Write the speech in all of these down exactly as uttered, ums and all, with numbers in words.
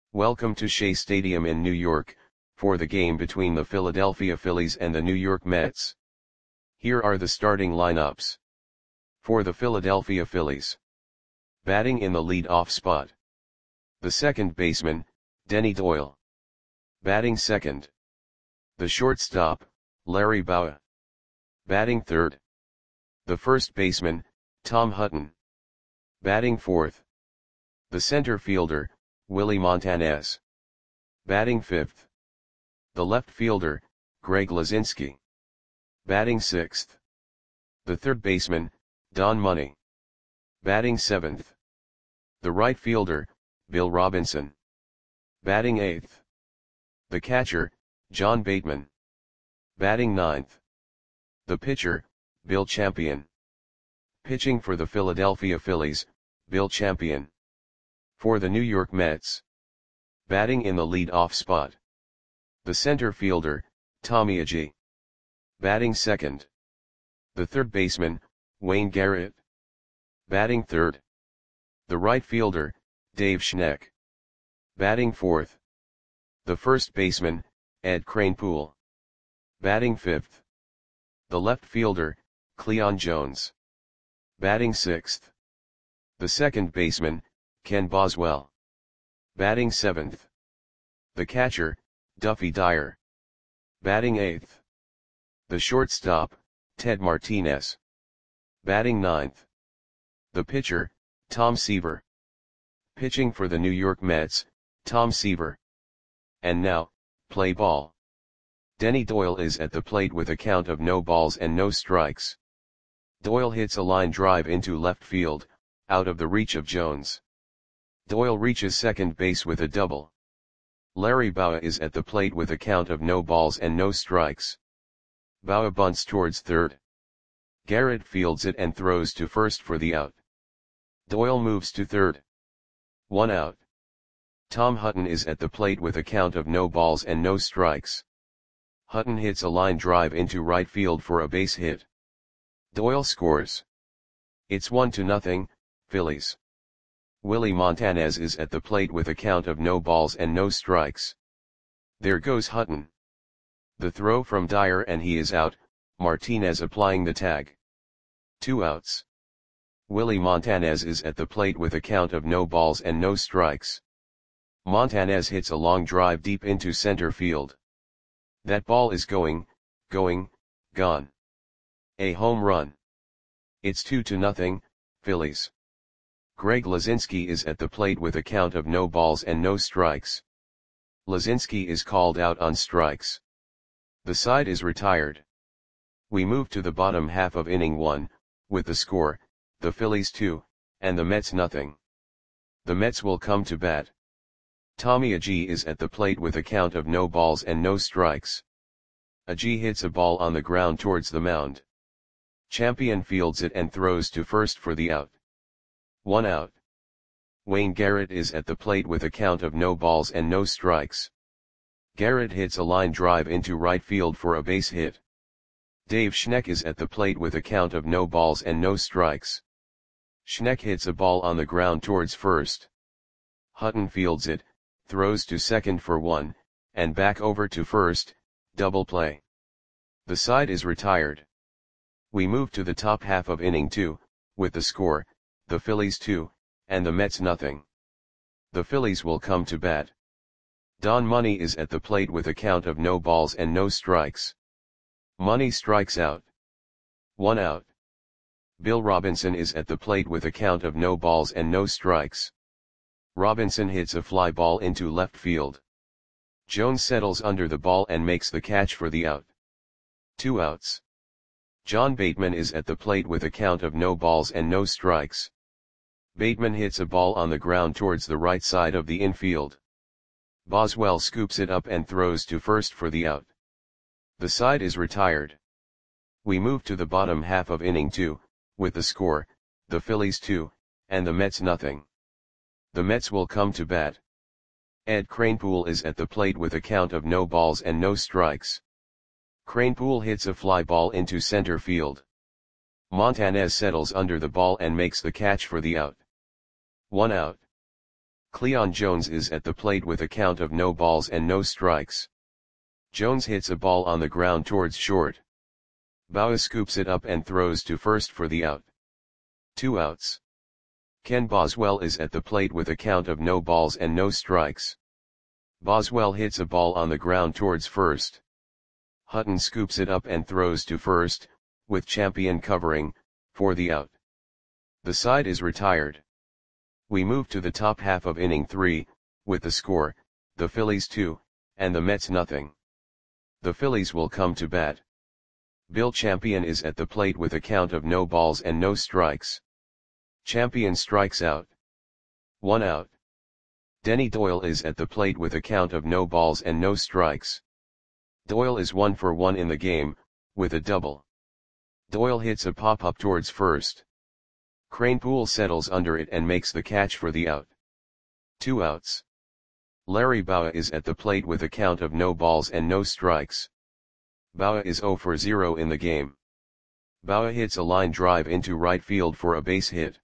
Welcome to Shea Stadium in New York, for the game between the Philadelphia Phillies and the New York Mets. Here are the starting lineups. For the Philadelphia Phillies. Batting in the lead-off spot. The second baseman, Denny Doyle. Batting second. The shortstop, Larry Bowa. Batting third. The first baseman, Tom Hutton. Batting fourth. The center fielder, Willie Montanez. Batting fifth. The left fielder, Greg Luzinski. Batting sixth. The third baseman, Don Money. Batting seventh. The right fielder, Bill Robinson. Batting eighth. The catcher, John Bateman. Batting ninth. The pitcher, Bill Champion. Pitching for the Philadelphia Phillies, Bill Champion. For the New York Mets. Batting in the lead-off spot. The center fielder, Tommy Agee. Batting second. The third baseman, Wayne Garrett. Batting third. The right fielder, Dave Schneck. Batting fourth. The first baseman, Ed Kranepool. Batting fifth. The left fielder, Cleon Jones. Batting sixth. The second baseman, Ken Boswell. Batting seventh. The catcher, Duffy Dyer. Batting eighth. The shortstop, Ted Martinez. Batting ninth. The pitcher, Tom Seaver. Pitching for the New York Mets, Tom Seaver. And now, play ball. Denny Doyle is at the plate with a count of no balls and no strikes. Doyle hits a line drive into left field, out of the reach of Jones. Doyle reaches second base with a double. Larry Bowa is at the plate with a count of no balls and no strikes. Bowa bunts towards third. Garrett fields it and throws to first for the out. Doyle moves to third. One out. Tom Hutton is at the plate with a count of no balls and no strikes. Hutton hits a line drive into right field for a base hit. Doyle scores. It's one to nothing, Phillies. Willie Montanez is at the plate with a count of no balls and no strikes. There goes Hutton. The throw from Dyer and he is out, Martinez applying the tag. Two outs. Willie Montanez is at the plate with a count of no balls and no strikes. Montanez hits a long drive deep into center field. That ball is going, going, gone. A home run. It's two to nothing, Phillies. Greg Luzinski is at the plate with a count of no balls and no strikes. Luzinski is called out on strikes. The side is retired. We move to the bottom half of inning one, with the score, the Phillies two, and the Mets nothing. The Mets will come to bat. Tommy Agee is at the plate with a count of no balls and no strikes. Agee hits a ball on the ground towards the mound. Champion fields it and throws to first for the out. One out. Wayne Garrett is at the plate with a count of no balls and no strikes. Garrett hits a line drive into right field for a base hit. Dave Schneck is at the plate with a count of no balls and no strikes. Schneck hits a ball on the ground towards first. Hutton fields it, throws to second for one, and back over to first, double play. The side is retired. We move to the top half of inning two, with the score, the Phillies two, and the Mets nothing. The Phillies will come to bat. Don Money is at the plate with a count of no balls and no strikes. Money strikes out. One out. Bill Robinson is at the plate with a count of no balls and no strikes. Robinson hits a fly ball into left field. Jones settles under the ball and makes the catch for the out. Two outs. John Bateman is at the plate with a count of no balls and no strikes. Bateman hits a ball on the ground towards the right side of the infield. Boswell scoops it up and throws to first for the out. The side is retired. We move to the bottom half of inning two, with the score, the Phillies two, and the Mets nothing. The Mets will come to bat. Ed Kranepool is at the plate with a count of no balls and no strikes. Kranepool hits a fly ball into center field. Montanez settles under the ball and makes the catch for the out. One out. Cleon Jones is at the plate with a count of no balls and no strikes. Jones hits a ball on the ground towards short. Bauer scoops it up and throws to first for the out. Two outs. Ken Boswell is at the plate with a count of no balls and no strikes. Boswell hits a ball on the ground towards first. Hutton scoops it up and throws to first, with Champion covering, for the out. The side is retired. We move to the top half of inning three, with the score, the Phillies two, and the Mets nothing. The Phillies will come to bat. Bill Champion is at the plate with a count of no balls and no strikes. Champion strikes out. One out. Denny Doyle is at the plate with a count of no balls and no strikes. Doyle is one for one in the game, with a double. Doyle hits a pop-up towards first. Kranepool settles under it and makes the catch for the out. Two outs. Larry Bowa is at the plate with a count of no balls and no strikes. Bowa is zero for zero in the game. Bowa hits a line drive into right field for a base hit.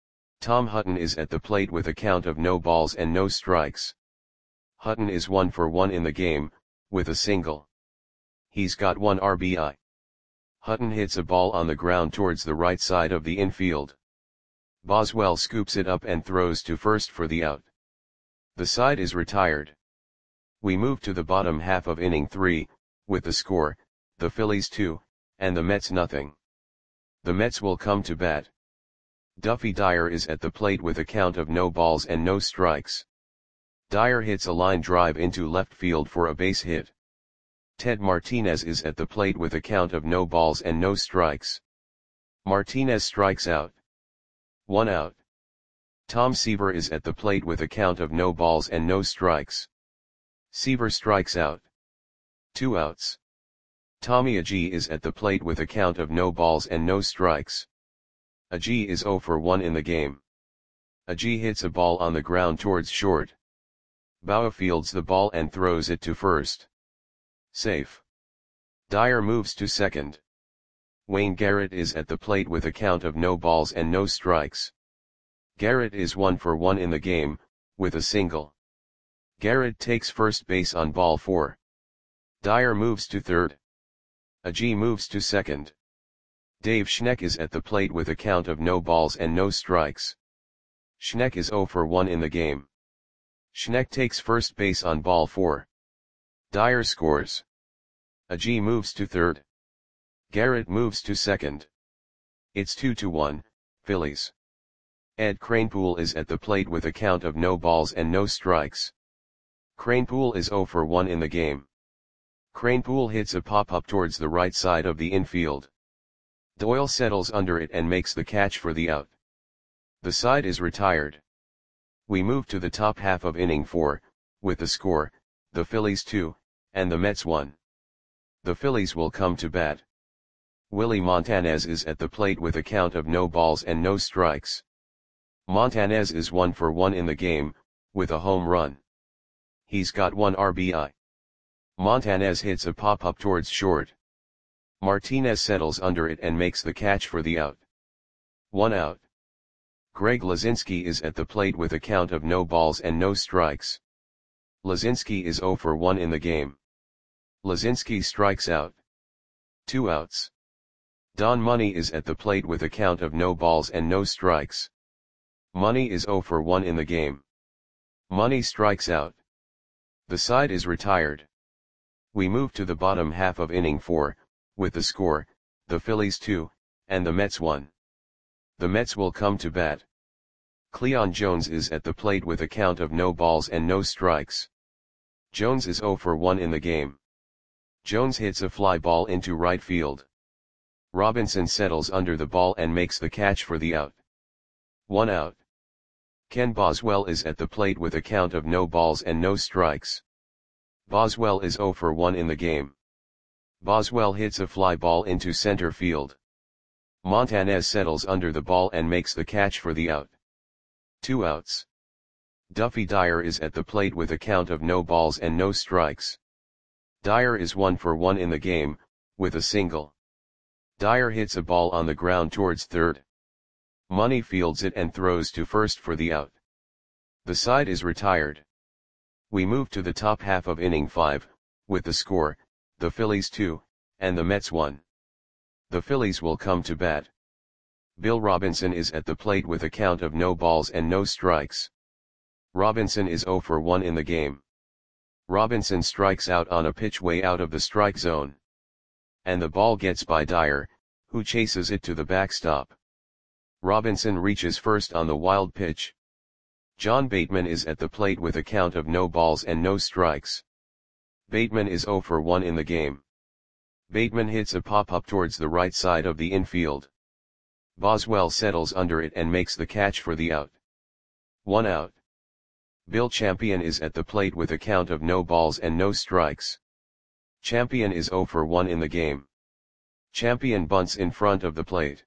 Tom Hutton is at the plate with a count of no balls and no strikes. Hutton is one for one in the game, with a single. He's got one R B I. Hutton hits a ball on the ground towards the right side of the infield. Boswell scoops it up and throws to first for the out. The side is retired. We move to the bottom half of inning three, with the score, the Phillies two, and the Mets nothing. The Mets will come to bat. Duffy Dyer is at the plate with a count of no balls and no strikes. Dyer hits a line drive into left field for a base hit. Ted Martinez is at the plate with a count of no balls and no strikes. Martinez strikes out. One out. Tom Seaver is at the plate with a count of no balls and no strikes. Seaver strikes out. Two outs. Tommy Agee is at the plate with a count of no balls and no strikes. Agee is zero for one in the game. Agee hits a ball on the ground towards short. Bowa fields the ball and throws it to first. Safe. Dyer moves to second. Wayne Garrett is at the plate with a count of no balls and no strikes. Garrett is one for one in the game, with a single. Garrett takes first base on ball four. Dyer moves to third. Agee moves to second. Dave Schneck is at the plate with a count of no balls and no strikes. Schneck is zero for one in the game. Schneck takes first base on ball four. Dyer scores. Agee moves to third. Garrett moves to second. It's two to one, Phillies. Ed Kranepool is at the plate with a count of no balls and no strikes. Kranepool is zero for one in the game. Kranepool hits a pop-up towards the right side of the infield. Doyle settles under it and makes the catch for the out. The side is retired. We move to the top half of inning four, with the score, the Phillies two, and the Mets one. The Phillies will come to bat. Willie Montanez is at the plate with a count of no balls and no strikes. Montanez is one for one in the game, with a home run. He's got one R B I. Montanez hits a pop-up towards short. Martinez settles under it and makes the catch for the out. One out. Greg Lazinski is at the plate with a count of no balls and no strikes. Lazinski is zero for one in the game. Lazinski strikes out. Two outs. Don Money is at the plate with a count of no balls and no strikes. Money is zero for one in the game. Money strikes out. The side is retired. We move to the bottom half of inning four, with the score, the Phillies two, and the Mets one. The Mets will come to bat. Cleon Jones is at the plate with a count of no balls and no strikes. Jones is zero for one in the game. Jones hits a fly ball into right field. Robinson settles under the ball and makes the catch for the out. One out. Ken Boswell is at the plate with a count of no balls and no strikes. Boswell is zero for one in the game. Boswell hits a fly ball into center field. Montanez settles under the ball and makes the catch for the out. Two outs. Duffy Dyer is at the plate with a count of no balls and no strikes. Dyer is one for one in the game, with a single. Dyer hits a ball on the ground towards third. Money fields it and throws to first for the out. The side is retired. We move to the top half of inning five, with the score, the Phillies two, and the Mets one. The Phillies will come to bat. Bill Robinson is at the plate with a count of no balls and no strikes. Robinson is oh for one in the game. Robinson strikes out on a pitch way out of the strike zone. And the ball gets by Dyer, who chases it to the backstop. Robinson reaches first on the wild pitch. John Bateman is at the plate with a count of no balls and no strikes. Bateman is oh for one in the game. Bateman hits a pop-up towards the right side of the infield. Boswell settles under it and makes the catch for the out. One out. Bill Champion is at the plate with a count of no balls and no strikes. Champion is oh for one in the game. Champion bunts in front of the plate.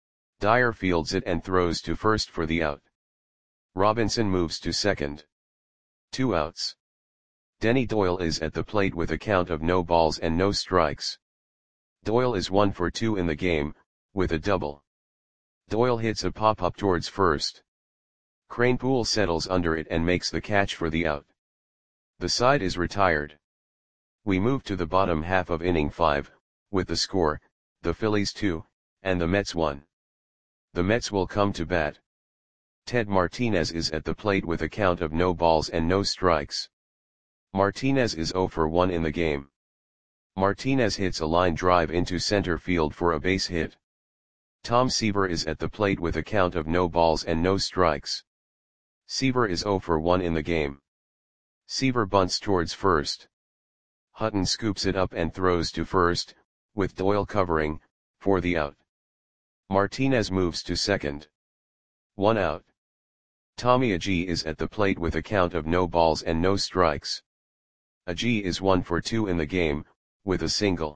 Dyer fields it and throws to first for the out. Robinson moves to second. Two outs. Denny Doyle is at the plate with a count of no balls and no strikes. Doyle is one for two in the game, with a double. Doyle hits a pop-up towards first. Kranepool settles under it and makes the catch for the out. The side is retired. We move to the bottom half of inning five, with the score, the Phillies two, and the Mets one. The Mets will come to bat. Ted Martinez is at the plate with a count of no balls and no strikes. Martinez is oh for one in the game. Martinez hits a line drive into center field for a base hit. Tom Seaver is at the plate with a count of no balls and no strikes. Seaver is oh for one in the game. Seaver bunts towards first. Hutton scoops it up and throws to first, with Doyle covering, for the out. Martinez moves to second. One out. Tommy Agee is at the plate with a count of no balls and no strikes. Agee is one for two in the game, with a single.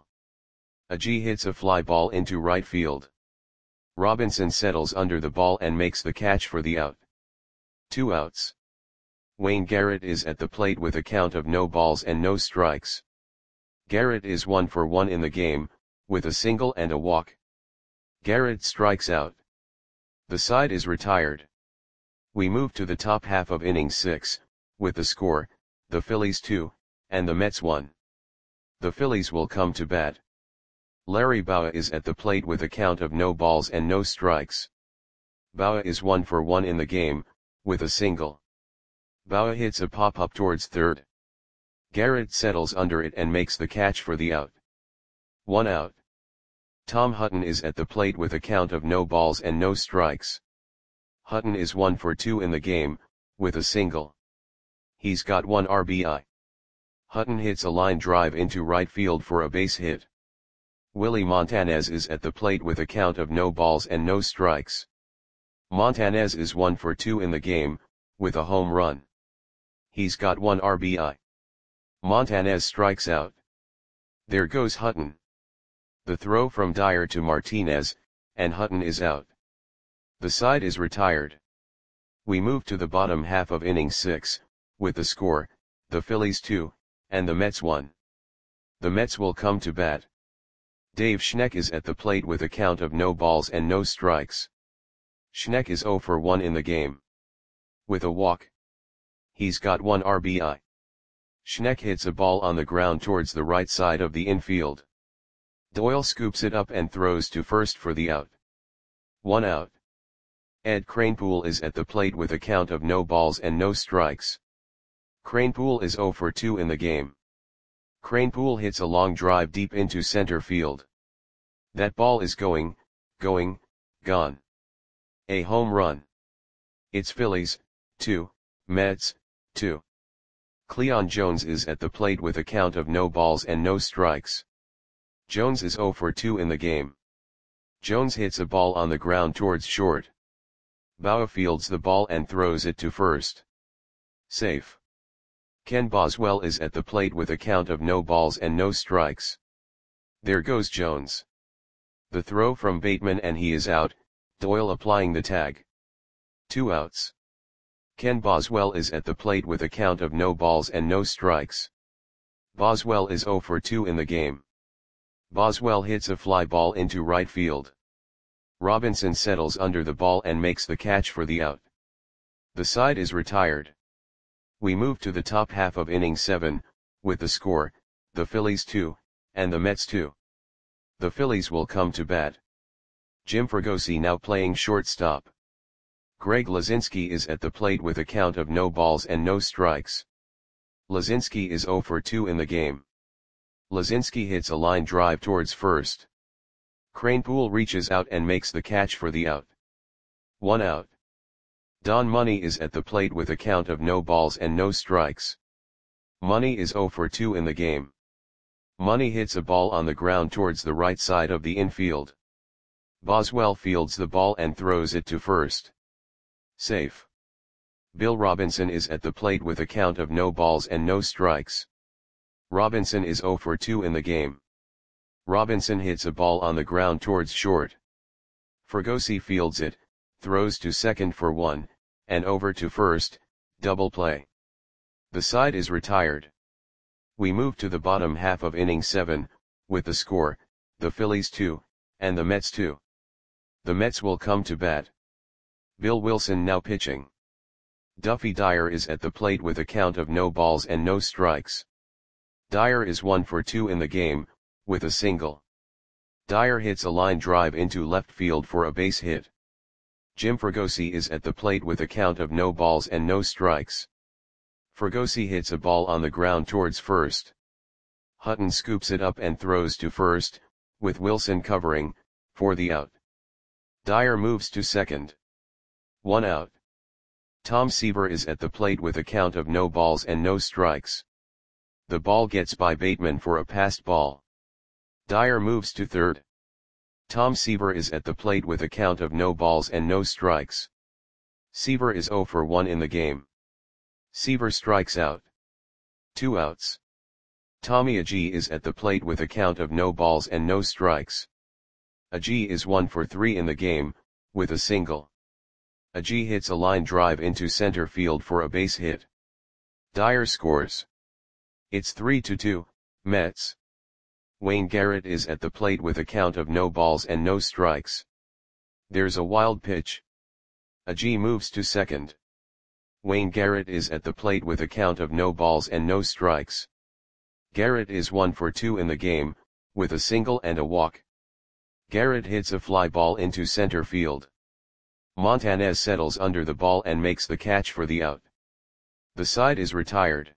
Agee hits a fly ball into right field. Robinson settles under the ball and makes the catch for the out. Two outs. Wayne Garrett is at the plate with a count of no balls and no strikes. Garrett is one for one in the game, with a single and a walk. Garrett strikes out. The side is retired. We move to the top half of inning six, with the score, the Phillies two, and the Mets one. The Phillies will come to bat. Larry Bowa is at the plate with a count of no balls and no strikes. Bowa is one for one in the game, with a single. Bowa hits a pop-up towards third. Garrett settles under it and makes the catch for the out. One out. Tom Hutton is at the plate with a count of no balls and no strikes. Hutton is one for two in the game, with a single. He's got one R B I. Hutton hits a line drive into right field for a base hit. Willie Montanez is at the plate with a count of no balls and no strikes. Montanez is one for two in the game, with a home run. He's got one R B I. Montanez strikes out. There goes Hutton. The throw from Dyer to Martinez, and Hutton is out. The side is retired. We move to the bottom half of inning six, with the score, the Phillies two, and the Mets one. The Mets will come to bat. Dave Schneck is at the plate with a count of no balls and no strikes. Schneck is oh for one in the game. With a walk. He's got one R B I. Schneck hits a ball on the ground towards the right side of the infield. Doyle scoops it up and throws to first for the out. One out. Ed Kranepool is at the plate with a count of no balls and no strikes. Kranepool is oh for two in the game. Kranepool hits a long drive deep into center field. That ball is going, going, gone. A home run. It's Phillies, two, Mets, two. Cleon Jones is at the plate with a count of no balls and no strikes. Jones is oh for two in the game. Jones hits a ball on the ground towards short. Bowa fields the ball and throws it to first. Safe. Ken Boswell is at the plate with a count of no balls and no strikes. There goes Jones. The throw from Bateman and he is out, Doyle applying the tag. Two outs. Ken Boswell is at the plate with a count of no balls and no strikes. Boswell is oh for two in the game. Boswell hits a fly ball into right field. Robinson settles under the ball and makes the catch for the out. The side is retired. We move to the top half of inning seven, with the score, the Phillies two, and the Mets two. The Phillies will come to bat. Jim Fregosi now playing shortstop. Greg Lazinski is at the plate with a count of no balls and no strikes. Lazinski is zero for two in the game. Lazinski hits a line drive towards first. Kranepool reaches out and makes the catch for the out. One out. Don Money is at the plate with a count of no balls and no strikes. Money is zero for two in the game. Money hits a ball on the ground towards the right side of the infield. Boswell fields the ball and throws it to first. Safe. Bill Robinson is at the plate with a count of no balls and no strikes. Robinson is zero for two in the game. Robinson hits a ball on the ground towards short. Fregosi fields it, throws to second for one, and over to first, double play. The side is retired. We move to the bottom half of inning seven, with the score, the Phillies two, and the Mets two. The Mets will come to bat. Bill Wilson now pitching. Duffy Dyer is at the plate with a count of no balls and no strikes. Dyer is one for two in the game, with a single. Dyer hits a line drive into left field for a base hit. Jim Fregosi is at the plate with a count of no balls and no strikes. Fregosi hits a ball on the ground towards first. Hutton scoops it up and throws to first, with Wilson covering, for the out. Dyer moves to second. One out. Tom Seaver is at the plate with a count of no balls and no strikes. The ball gets by Bateman for a passed ball. Dyer moves to third. Tom Seaver is at the plate with a count of no balls and no strikes. Seaver is zero for one in the game. Seaver strikes out. Two outs. Tommy Agee is at the plate with a count of no balls and no strikes. Agee is one for three in the game, with a single. Agee hits a line drive into center field for a base hit. Dyer scores. It's three to two, Mets. Wayne Garrett is at the plate with a count of no balls and no strikes. There's a wild pitch. Agee moves to second. Wayne Garrett is at the plate with a count of no balls and no strikes. Garrett is one for two in the game, with a single and a walk. Garrett hits a fly ball into center field. Montanez settles under the ball and makes the catch for the out. The side is retired.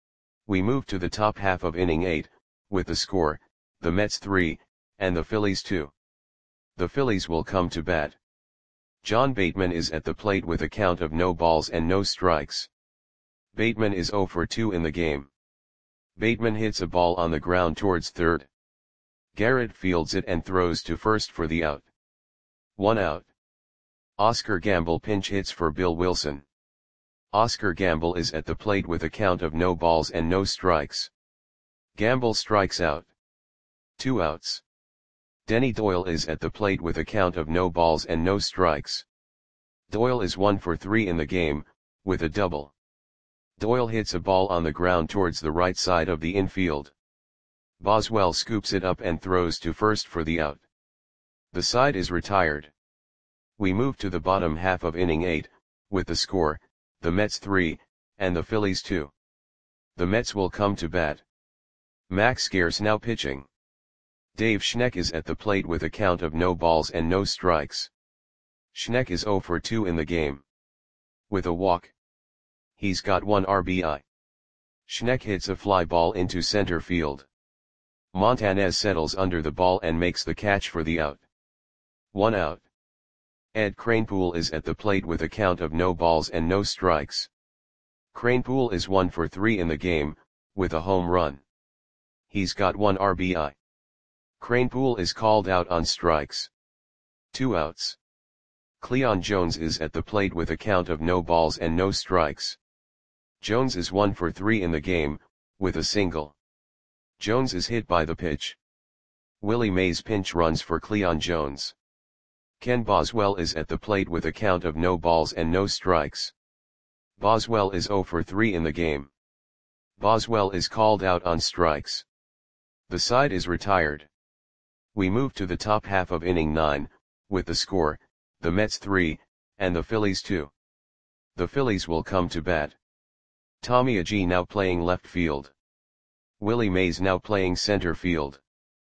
We move to the top half of inning eight, with the score, the Mets three, and the Phillies two. The Phillies will come to bat. John Bateman is at the plate with a count of no balls and no strikes. Bateman is zero for two in the game. Bateman hits a ball on the ground towards third. Garrett fields it and throws to first for the out. One out. Oscar Gamble pinch hits for Bill Wilson. Oscar Gamble is at the plate with a count of no balls and no strikes. Gamble strikes out. Two outs. Denny Doyle is at the plate with a count of no balls and no strikes. Doyle is one for three in the game, with a double. Doyle hits a ball on the ground towards the right side of the infield. Boswell scoops it up and throws to first for the out. The side is retired. We move to the bottom half of inning eight, with the score, the Mets three, and the Phillies two. The Mets will come to bat. Max Scarce now pitching. Dave Schneck is at the plate with a count of no balls and no strikes. Schneck is zero for two in the game. With a walk. He's got one R B I. Schneck hits a fly ball into center field. Montanez settles under the ball and makes the catch for the out. One out. Ed Kranepool is at the plate with a count of no balls and no strikes. Kranepool is one for three in the game, with a home run. He's got one R B I. Kranepool is called out on strikes. Two outs. Cleon Jones is at the plate with a count of no balls and no strikes. Jones is one for three in the game, with a single. Jones is hit by the pitch. Willie Mays pinch runs for Cleon Jones. Ken Boswell is at the plate with a count of no balls and no strikes. Boswell is zero for three in the game. Boswell is called out on strikes. The side is retired. We move to the top half of inning nine, with the score, the Mets three, and the Phillies two. The Phillies will come to bat. Tommy Agee now playing left field. Willie Mays now playing center field.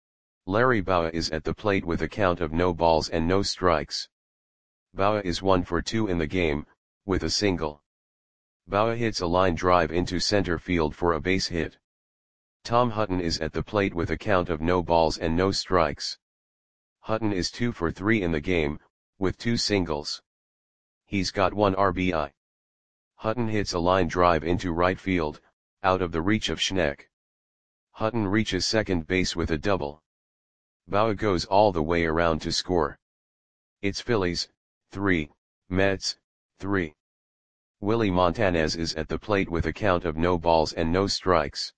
Larry Bowa is at the plate with a count of no balls and no strikes. Bowa is one for two in the game, with a single. Bowa hits a line drive into center field for a base hit. Tom Hutton is at the plate with a count of no balls and no strikes. Hutton is two for three in the game, with two singles. He's got one R B I. Hutton hits a line drive into right field, out of the reach of Schneck. Hutton reaches second base with a double. Bowa goes all the way around to score. It's Phillies, three, Mets, three. Willie Montanez is at the plate with a count of no balls and no strikes.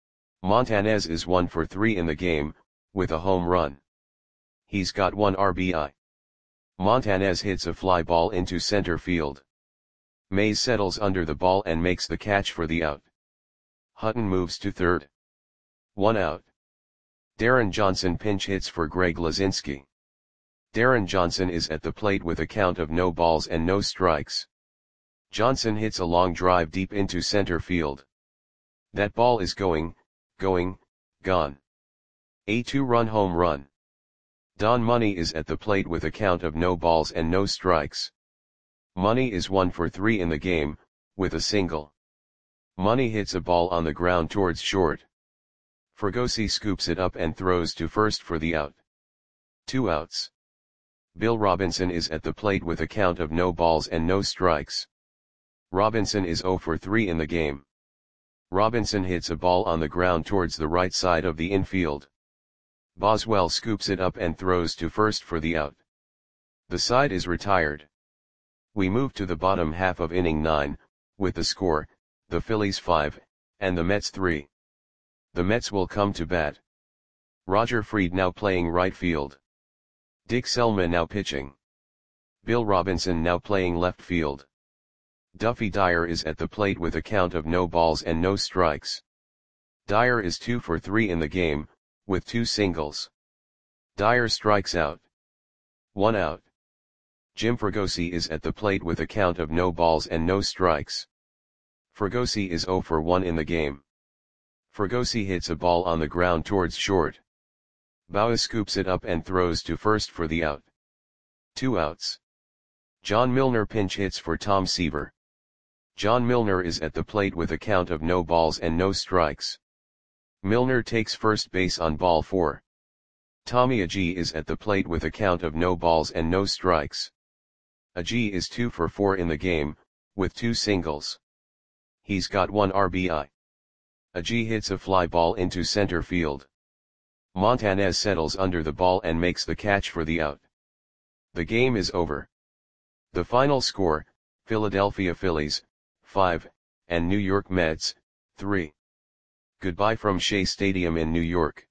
Montanez is one for three in the game, with a home run. He's got one R B I. Montanez hits a fly ball into center field. Mays settles under the ball and makes the catch for the out. Hutton moves to third. One out. Darren Johnson pinch hits for Greg Lazinski. Darren Johnson is at the plate with a count of no balls and no strikes. Johnson hits a long drive deep into center field. That ball is going, going, gone. A two-run home run. Don Money is at the plate with a count of no balls and no strikes. Money is one for three in the game, with a single. Money hits a ball on the ground towards short. Fregosi scoops it up and throws to first for the out. Two outs. Bill Robinson is at the plate with a count of no balls and no strikes. Robinson is zero for three in the game. Robinson hits a ball on the ground towards the right side of the infield. Boswell scoops it up and throws to first for the out. The side is retired. We move to the bottom half of inning nine, with the score, the Phillies five, and the Mets three. The Mets will come to bat. Roger Freed now playing right field. Dick Selma now pitching. Bill Robinson now playing left field. Duffy Dyer is at the plate with a count of no balls and no strikes. Dyer is two for three in the game, with two singles. Dyer strikes out. One out. Jim Fregosi is at the plate with a count of no balls and no strikes. Fregosi is zero for one in the game. Fregosi hits a ball on the ground towards short. Bowa scoops it up and throws to first for the out. Two outs. John Milner pinch hits for Tom Seaver. John Milner is at the plate with a count of no balls and no strikes. Milner takes first base on ball four. Tommy Agee is at the plate with a count of no balls and no strikes. Agee is two for four in the game, with two singles. He's got one R B I. Agee hits a fly ball into center field. Montanez settles under the ball and makes the catch for the out. The game is over. The final score, Philadelphia Phillies, five, and New York Mets, three. Goodbye from Shea Stadium in New York.